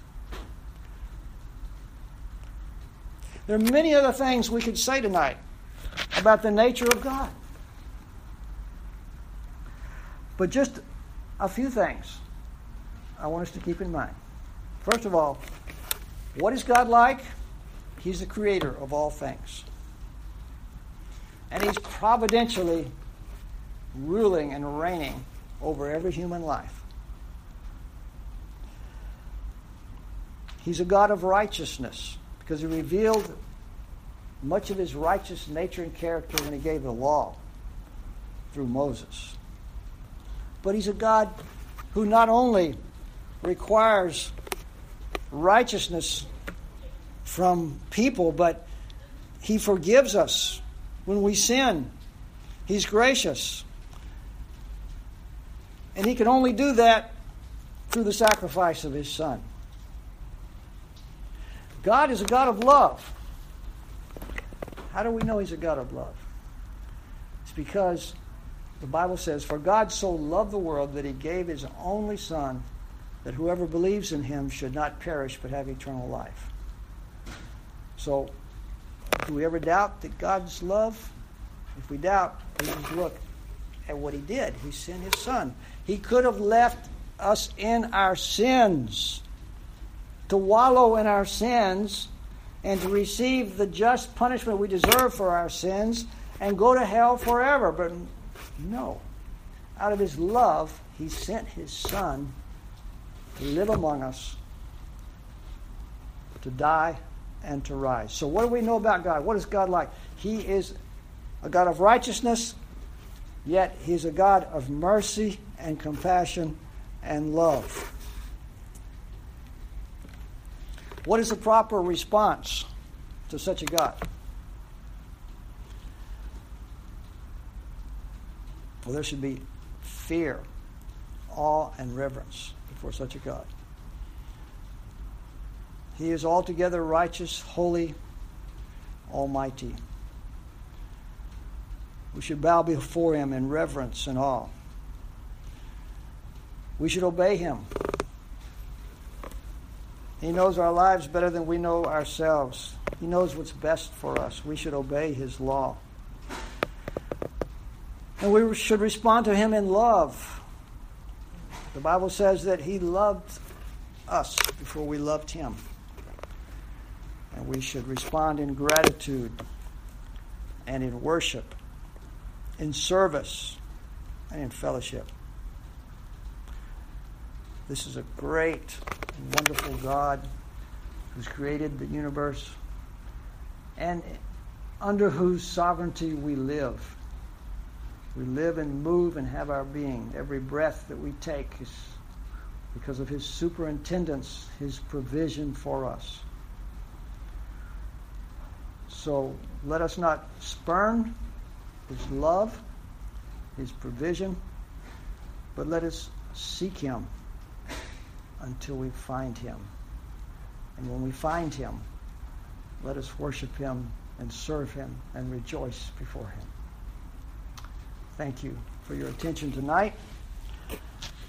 [SPEAKER 1] There are many other things we could say tonight about the nature of God. But just a few things I want us to keep in mind. First of all, what is God like? He's the creator of all things. And he's providentially ruling and reigning over every human life. He's a God of righteousness because he revealed much of his righteous nature and character when he gave the law through Moses. But he's a God who not only requires righteousness from people, but he forgives us when we sin. He's gracious. And he can only do that through the sacrifice of his Son. God is a God of love. How do we know he's a God of love? It's because the Bible says, "For God so loved the world that he gave his only Son, that whoever believes in him should not perish but have eternal life." So, do we ever doubt that God's love? If we doubt, we just look at what he did. He sent his Son. He could have left us in our sins, to wallow in our sins, and to receive the just punishment we deserve for our sins and go to hell forever. But no. Out of his love, he sent his Son to live among us, to die and to rise. So what do we know about God? What is God like? He is a God of righteousness, yet he's a God of mercy and compassion and love. What is the proper response to such a God? Well, there should be fear, awe, and reverence before such a God. He is altogether righteous, holy, almighty. We should bow before him in reverence and awe. We should obey him. He knows our lives better than we know ourselves. He knows what's best for us. We should obey his law. And we should respond to him in love. The Bible says that he loved us before we loved him. And we should respond in gratitude and in worship, in service and in fellowship. This is a great and wonderful God who's created the universe and under whose sovereignty we live. We live and move and have our being. Every breath that we take is because of his superintendence, his provision for us. So let us not spurn his love, his provision, but let us seek him until we find him. And when we find him, let us worship him and serve him and rejoice before him. Thank you for your attention tonight.